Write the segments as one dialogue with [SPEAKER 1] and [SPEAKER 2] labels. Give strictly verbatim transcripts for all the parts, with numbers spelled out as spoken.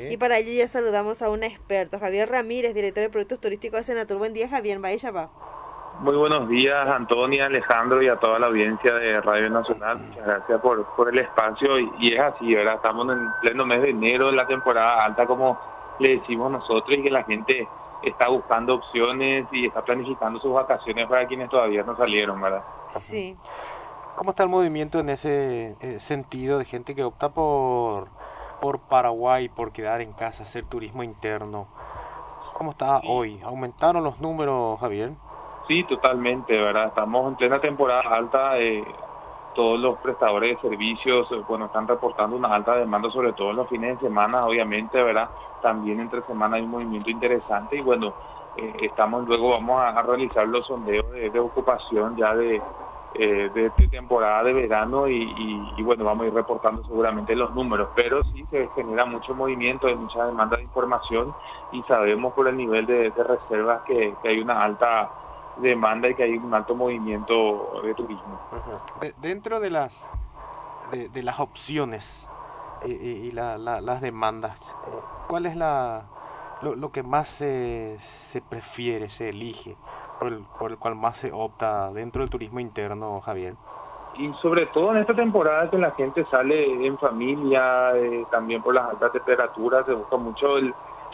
[SPEAKER 1] Y para ello ya saludamos a un experto, Javier Ramírez, director de Productos Turísticos de Senatur. Buen día, Javier. Vaya, va.
[SPEAKER 2] Muy buenos días, Antonia, Alejandro y a toda la audiencia de Radio Nacional. Muchas gracias por, por el espacio. Y, y es así, ¿verdad? Estamos en pleno mes de enero, en la temporada alta, como le decimos nosotros, y que la gente está buscando opciones y está planificando sus vacaciones para quienes todavía no salieron, ¿verdad?
[SPEAKER 1] Sí.
[SPEAKER 3] ¿Cómo está el movimiento en ese eh, sentido de gente que opta por, por Paraguay, por quedar en casa, hacer turismo interno? ¿Cómo está
[SPEAKER 2] Sí.
[SPEAKER 3] hoy? ¿Aumentaron los números, Javier?
[SPEAKER 2] Sí, totalmente, ¿verdad? Estamos en plena temporada alta. Eh, todos los prestadores de servicios, eh, bueno, están reportando una alta demanda, sobre todo en los fines de semana, obviamente, ¿verdad? También entre semana hay un movimiento interesante y bueno, eh, estamos luego, vamos a, a realizar los sondeos de, de ocupación ya de, eh, de, de temporada de verano y, y, y bueno, vamos a ir reportando seguramente los números, pero sí se genera mucho movimiento, hay mucha demanda de información y sabemos por el nivel de, de reservas que, que hay una alta demanda y que hay un alto movimiento de turismo.
[SPEAKER 3] Uh-huh. De, dentro de las de, de las opciones y, y, y la, la, las demandas, ¿cuál es la lo, lo que más se, se prefiere, se elige, por el, por el cual más se opta dentro del turismo interno, Javier?
[SPEAKER 2] Y sobre todo en esta temporada que la gente sale en familia, eh, también por las altas temperaturas, se busca mucho el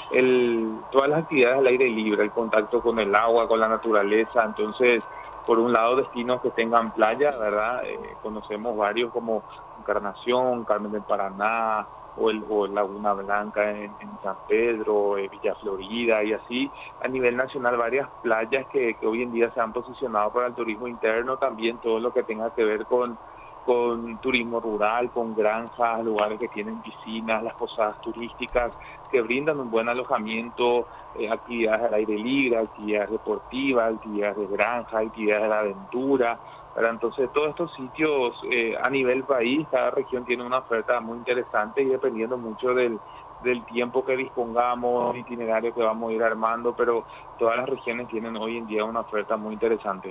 [SPEAKER 2] El, todas las actividades al aire libre, el contacto con el agua, con la naturaleza. Entonces, por un lado, destinos que tengan playa, ¿verdad? Eh, conocemos varios como Encarnación, Carmen del Paraná, o, el, o Laguna Blanca en, en San Pedro, eh, Villa Florida, y así a nivel nacional varias playas que, que hoy en día se han posicionado para el turismo interno, también todo lo que tenga que ver con con turismo rural, con granjas, lugares que tienen piscinas, las posadas turísticas, que brindan un buen alojamiento, eh, actividades al aire libre, actividades deportivas, actividades de granja, actividades de aventura. ¿Verdad? Entonces, todos estos sitios eh, a nivel país, cada región tiene una oferta muy interesante y dependiendo mucho del, del tiempo que dispongamos, el itinerario que vamos a ir armando, pero todas las regiones tienen hoy en día una oferta muy interesante.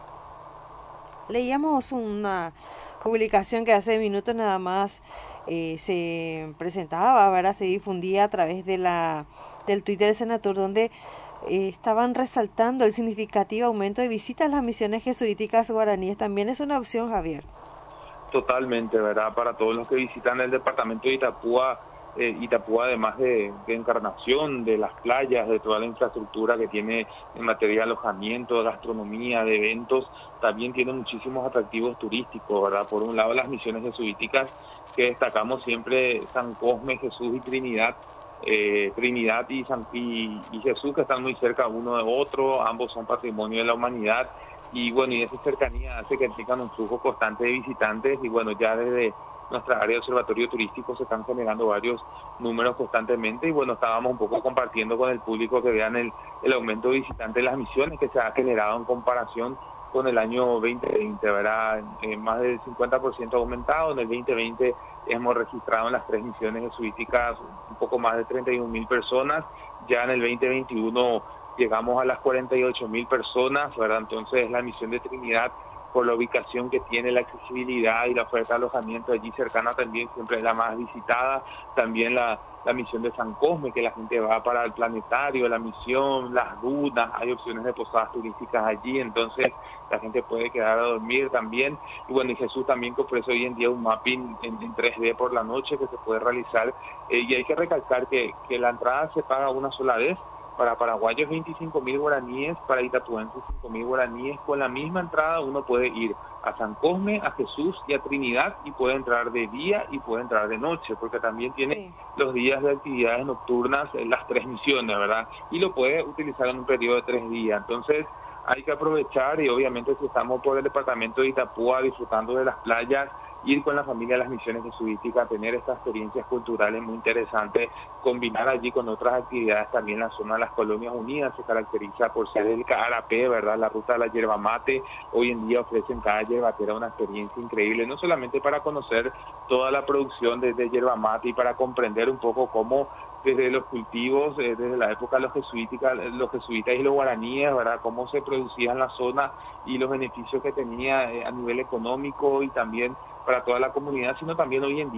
[SPEAKER 1] Leíamos una publicación que hace minutos nada más eh, se presentaba, ¿verdad? Se difundía a través de la del Twitter de Senatur, donde eh, estaban resaltando el significativo aumento de visitas a las misiones jesuíticas guaraníes. También es una opción, Javier.
[SPEAKER 2] Totalmente, ¿verdad? Para todos los que visitan el departamento de Itapúa, eh, Itapúa además de, de Encarnación, de las playas, de toda la infraestructura que tiene en materia de alojamiento, de gastronomía, de eventos, también tiene muchísimos atractivos turísticos, ¿verdad? Por un lado las misiones jesuíticas, que destacamos siempre San Cosme, Jesús y Trinidad, eh, Trinidad y, San, y, y Jesús, que están muy cerca uno de otro, ambos son patrimonio de la humanidad. Y bueno, y esa cercanía hace que tengan un flujo constante de visitantes y bueno, ya desde nuestra área de observatorio turístico se están generando varios números constantemente y bueno, estábamos un poco compartiendo con el público que vean el, el aumento de visitantes de las misiones que se ha generado en comparación con el año veinte veinte, ¿verdad? Eh, más del cincuenta por ciento aumentado. En el veinte veinte hemos registrado en las tres misiones jesuíticas un poco más de treinta y un mil personas, ya en el veinte veintiuno llegamos a las cuarenta y ocho mil personas, ¿verdad? Entonces la misión de Trinidad, por la ubicación que tiene, la accesibilidad y la oferta de alojamiento allí cercana también siempre es la más visitada. También la, la misión de San Cosme, que la gente va para el planetario, la misión, las dunas, hay opciones de posadas turísticas allí, entonces la gente puede quedar a dormir también. Y bueno, y Jesús también que ofrece hoy en día un mapping en, en tres D por la noche que se puede realizar. Eh, y hay que recalcar que, que la entrada se paga una sola vez. Para paraguayos veinticinco mil guaraníes, para itapuenses cinco mil guaraníes. Con la misma entrada uno puede ir a San Cosme, a Jesús y a Trinidad y puede entrar de día y puede entrar de noche, porque también tiene sí. los días de actividades nocturnas en las tres misiones, ¿verdad? Y lo puede utilizar en un periodo de tres días. Entonces hay que aprovechar y obviamente si estamos por el departamento de Itapúa disfrutando de las playas, ir con la familia a las misiones jesuíticas, tener estas experiencias culturales muy interesantes, combinar allí con otras actividades. También la zona de las Colonias Unidas se caracteriza por ser el Carapé, ¿verdad? La ruta de la yerba mate. Hoy en día ofrecen cada yerbatera una experiencia increíble, no solamente para conocer toda la producción de, de yerba mate y para comprender un poco cómo desde los cultivos, eh, desde la época de los jesuíticas, los jesuitas y los guaraníes, ¿verdad? Cómo se producía en la zona y los beneficios que tenía eh, a nivel económico y también para toda la comunidad, sino también hoy en día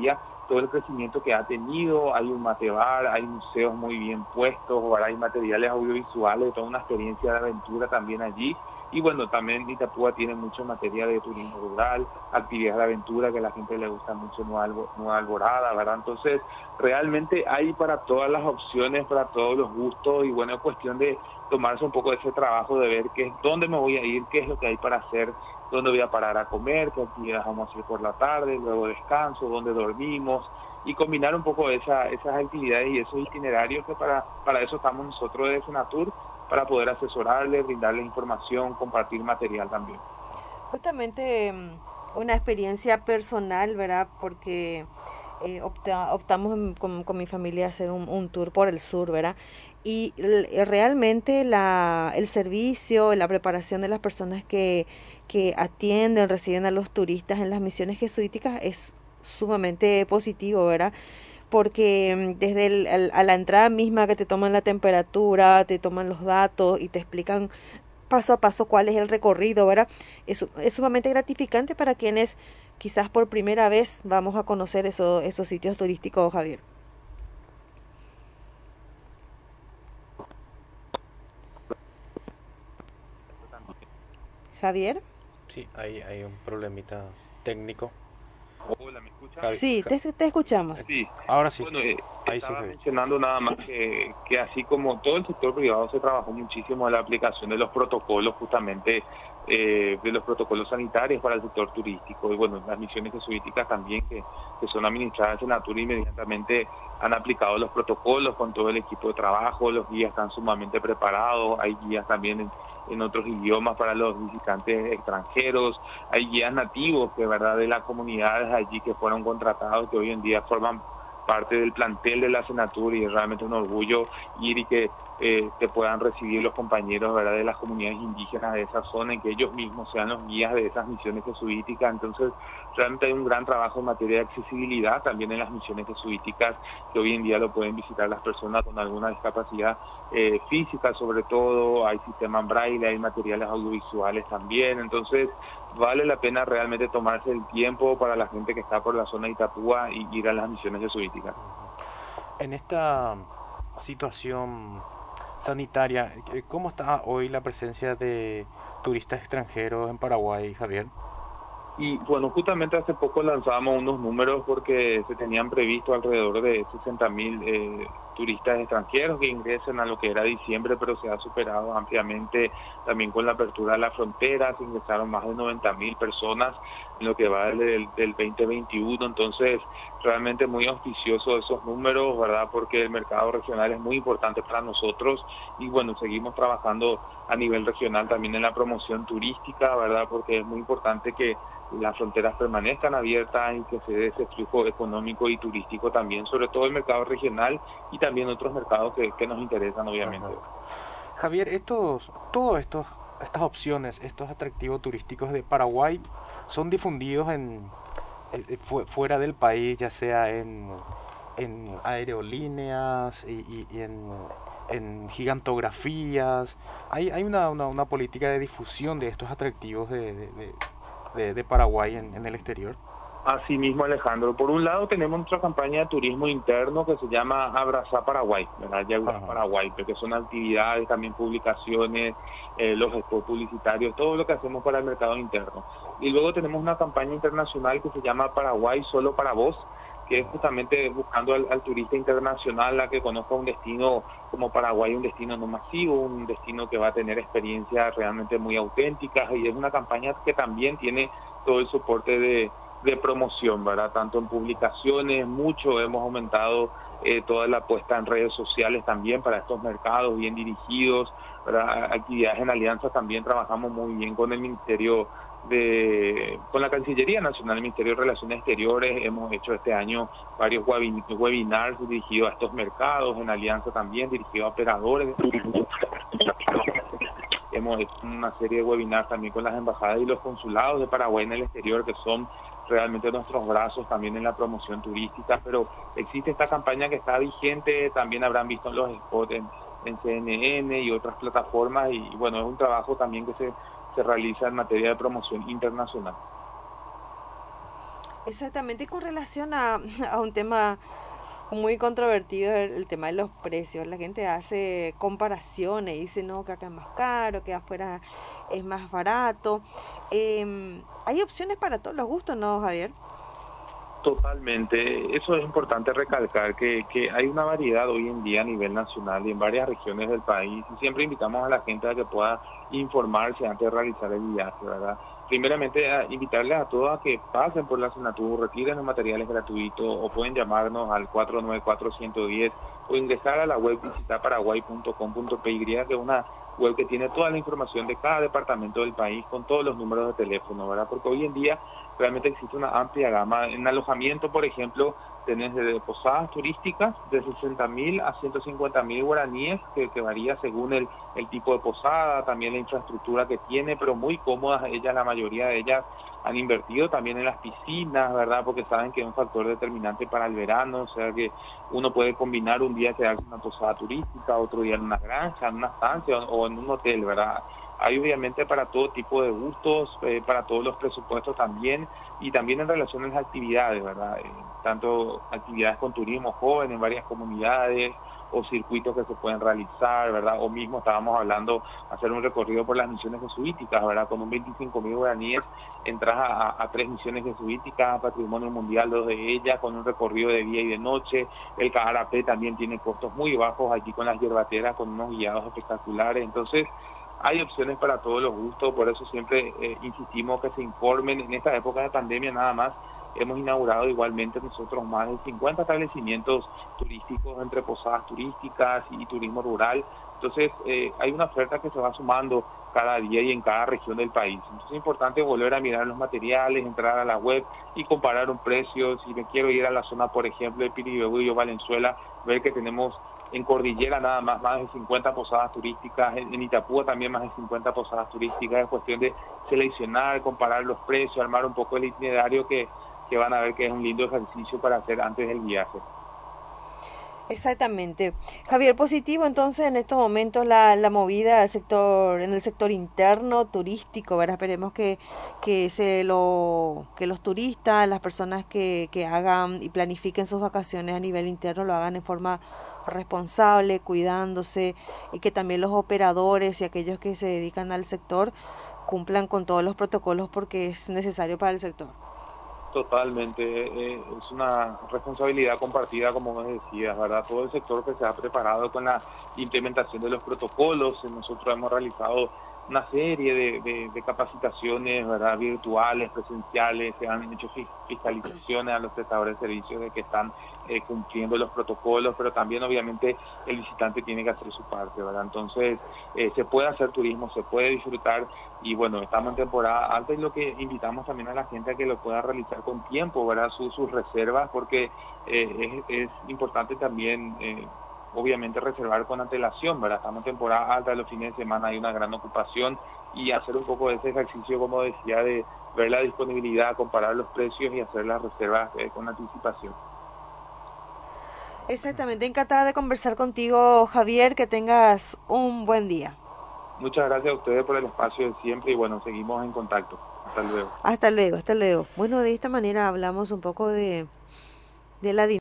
[SPEAKER 2] todo el crecimiento que ha tenido. Hay un matebar, hay museos muy bien puestos, ahora hay materiales audiovisuales, toda una experiencia de aventura también allí. Y bueno, también Itapúa tiene mucho material de turismo rural, actividades de aventura que a la gente le gusta mucho, Nueva, Nueva Alborada, ¿verdad? Entonces, realmente hay para todas las opciones, para todos los gustos, y bueno, es cuestión de tomarse un poco de ese trabajo de ver qué, dónde me voy a ir, qué es lo que hay para hacer, dónde voy a parar a comer, qué actividades vamos a hacer por la tarde, luego descanso, dónde dormimos, y combinar un poco esa, esas actividades y esos itinerarios, que para, para eso estamos nosotros de Senatur, para poder asesorarles, brindarles información, compartir material también.
[SPEAKER 1] Justamente una experiencia personal, ¿verdad? Porque eh, opta, optamos en, con, con mi familia a hacer un, un tour por el sur, ¿verdad? Y l, realmente la, el servicio, la preparación de las personas que, que atienden, reciben a los turistas en las misiones jesuíticas es sumamente positivo, ¿verdad? Porque desde el, el, a la entrada misma que te toman la temperatura, te toman los datos y te explican paso a paso cuál es el recorrido, ¿verdad? Es, es sumamente gratificante para quienes quizás por primera vez vamos a conocer eso, esos sitios turísticos, Javier. Javier.
[SPEAKER 3] Sí, hay, hay un problemita técnico.
[SPEAKER 2] Hola, ¿me escuchas?
[SPEAKER 1] Sí, te, te escuchamos.
[SPEAKER 2] Sí.
[SPEAKER 3] Ahora sí.
[SPEAKER 2] Bueno, eh,
[SPEAKER 3] Ahí
[SPEAKER 2] estaba
[SPEAKER 3] sí,
[SPEAKER 2] mencionando nada más que, que así como todo el sector privado se trabajó muchísimo en la aplicación de los protocolos, justamente eh, de los protocolos sanitarios para el sector turístico, y bueno, las misiones jesuíticas también que, que son administradas en Senatur inmediatamente han aplicado los protocolos con todo el equipo de trabajo, los guías están sumamente preparados, hay guías también en, en otros idiomas para los visitantes extranjeros, hay guías nativos que verdad de las comunidades allí que fueron contratados, que hoy en día forman parte del plantel de la Senatur, y es realmente un orgullo ir y que eh, te puedan recibir los compañeros, ¿verdad?, de las comunidades indígenas de esa zona, y que ellos mismos sean los guías de esas misiones jesuíticas. Entonces, realmente hay un gran trabajo en materia de accesibilidad también en las misiones jesuíticas, que hoy en día lo pueden visitar las personas con alguna discapacidad eh, física, sobre todo, hay sistemas en braille, hay materiales audiovisuales también. Entonces, vale la pena realmente tomarse el tiempo para la gente que está por la zona de Itapúa y ir a las misiones jesuíticas.
[SPEAKER 3] En esta situación sanitaria, ¿cómo está hoy la presencia de turistas extranjeros en Paraguay, Javier?
[SPEAKER 2] Y bueno, justamente hace poco lanzamos unos números porque se tenían previsto alrededor de sesenta mil eh, turistas extranjeros que ingresen a lo que era diciembre, pero se ha superado ampliamente también con la apertura de la frontera. Se ingresaron más de noventa mil personas en lo que va del, del veinte veintiuno, entonces realmente muy auspicioso esos números, ¿verdad? Porque el mercado regional es muy importante para nosotros, y bueno, seguimos trabajando a nivel regional también en la promoción turística, ¿verdad? Porque es muy importante que las fronteras permanezcan abiertas y que se dé ese flujo económico y turístico también, sobre todo el mercado regional y también otros mercados que, que nos interesan, obviamente.
[SPEAKER 3] Ajá. Javier, estos, todos estos, estas opciones, estos atractivos turísticos de Paraguay son difundidos en, en fuera del país, ya sea en, en aerolíneas y, y, y en, en gigantografías. Hay, hay una, una, una política de difusión de estos atractivos de, de, de De, de Paraguay en, en el exterior.
[SPEAKER 2] Así mismo, Alejandro. Por un lado tenemos nuestra campaña de turismo interno que se llama Abrazar Paraguay, ¿verdad? Yaurar Paraguay, porque son actividades, también publicaciones, eh, los spots publicitarios, todo lo que hacemos para el mercado interno. Y luego tenemos una campaña internacional que se llama Paraguay Solo para Vos, que es justamente buscando al, al turista internacional a que conozca un destino como Paraguay, un destino no masivo, un destino que va a tener experiencias realmente muy auténticas, y es una campaña que también tiene todo el soporte de, de promoción, ¿verdad? Tanto en publicaciones, mucho hemos aumentado eh, toda la apuesta en redes sociales también para estos mercados bien dirigidos, ¿verdad? Actividades en alianza también, trabajamos muy bien con el Ministerio de con la Cancillería Nacional, el Ministerio de Relaciones Exteriores. Hemos hecho este año varios webinars dirigidos a estos mercados, en alianza también dirigidos a operadores. Hemos hecho una serie de webinars también con las embajadas y los consulados de Paraguay en el exterior, que son realmente nuestros brazos también en la promoción turística. Pero existe esta campaña que está vigente, también habrán visto en los spots en, en C N N y otras plataformas, y bueno, es un trabajo también que se se realiza en materia de promoción internacional.
[SPEAKER 1] Exactamente, y con relación a, a un tema muy controvertido, el, el tema de los precios. La gente hace comparaciones, dice no, que acá es más caro, que afuera es más barato. Eh, hay opciones para todos los gustos, ¿no, Javier?
[SPEAKER 2] Totalmente, eso es importante recalcar que, que hay una variedad hoy en día a nivel nacional y en varias regiones del país y siempre invitamos a la gente a que pueda informarse antes de realizar el viaje, ¿verdad? Primeramente, a invitarles a todos a que pasen por la Senatur, retiren los materiales gratuitos o pueden llamarnos al cuatro nueve cuatro, uno uno cero o ingresar a la web visitar paraguay punto com punto p y, que es una web que tiene toda la información de cada departamento del país con todos los números de teléfono, ¿verdad? Porque hoy en día realmente existe una amplia gama. En alojamiento, por ejemplo, tenés de posadas turísticas de sesenta mil a ciento cincuenta mil guaraníes, que, que varía según el, el tipo de posada, también la infraestructura que tiene, pero muy cómodas ellas, la mayoría de ellas han invertido también en las piscinas, ¿verdad? Porque saben que es un factor determinante para el verano, o sea que uno puede combinar un día quedarse en una posada turística, otro día en una granja, en una estancia o, o en un hotel, ¿verdad? Hay obviamente para todo tipo de gustos, eh, para todos los presupuestos también, y también en relación a las actividades, ¿verdad? Eh, tanto actividades con turismo joven en varias comunidades, o circuitos que se pueden realizar, ¿verdad? O mismo estábamos hablando, hacer un recorrido por las misiones jesuíticas, ¿verdad? Con un veinticinco mil guaraníes, entras a, a, a tres misiones jesuíticas, Patrimonio Mundial, dos de ellas, con un recorrido de día y de noche. El Cajarapé también tiene costos muy bajos allí con las hierbateras, con unos guiados espectaculares. Entonces, hay opciones para todos los gustos, por eso siempre eh, insistimos que se informen. En esta época de pandemia nada más hemos inaugurado igualmente nosotros más de cincuenta establecimientos turísticos entre posadas turísticas y turismo rural. Entonces eh, hay una oferta que se va sumando cada día y en cada región del país. Entonces es importante volver a mirar los materiales, entrar a la web y comparar un precio. Si me quiero ir a la zona, por ejemplo, de Piribebú, Valenzuela, ver que tenemos en Cordillera nada más, más de cincuenta posadas turísticas, en, en Itapúa también más de cincuenta posadas turísticas. Es cuestión de seleccionar, comparar los precios, armar un poco el itinerario que, que van a ver que es un lindo ejercicio para hacer antes del viaje.
[SPEAKER 1] Exactamente. Javier, positivo entonces en estos momentos la, la movida al sector, en el sector interno turístico, ¿verdad? Esperemos que, que se lo, que los turistas, las personas que, que hagan y planifiquen sus vacaciones a nivel interno lo hagan en forma responsable, cuidándose, y que también los operadores y aquellos que se dedican al sector cumplan con todos los protocolos porque es necesario para el sector.
[SPEAKER 2] Totalmente, eh, es una responsabilidad compartida, como vos decías, ¿verdad? Todo el sector que se ha preparado con la implementación de los protocolos. Nosotros hemos realizado una serie de, de, de capacitaciones, ¿verdad? Virtuales, presenciales, se han hecho fiscalizaciones a los prestadores de servicios de que están eh, cumpliendo los protocolos, pero también obviamente el visitante tiene que hacer su parte, ¿verdad? Entonces eh, se puede hacer turismo, se puede disfrutar y bueno, estamos en temporada alta y lo que invitamos también a la gente a que lo pueda realizar con tiempo, ¿verdad? Sus, sus reservas, porque eh, es, es importante también eh, obviamente reservar con antelación, ¿verdad? Estamos en temporada alta, los fines de semana hay una gran ocupación y hacer un poco de ese ejercicio, como decía, de ver la disponibilidad, comparar los precios y hacer las reservas eh, con anticipación.
[SPEAKER 1] Exactamente, encantada de conversar contigo, Javier, que tengas un buen día.
[SPEAKER 2] Muchas gracias a ustedes por el espacio de siempre y bueno, seguimos en contacto. Hasta luego.
[SPEAKER 1] Hasta luego, hasta luego. Bueno, de esta manera hablamos un poco de, de la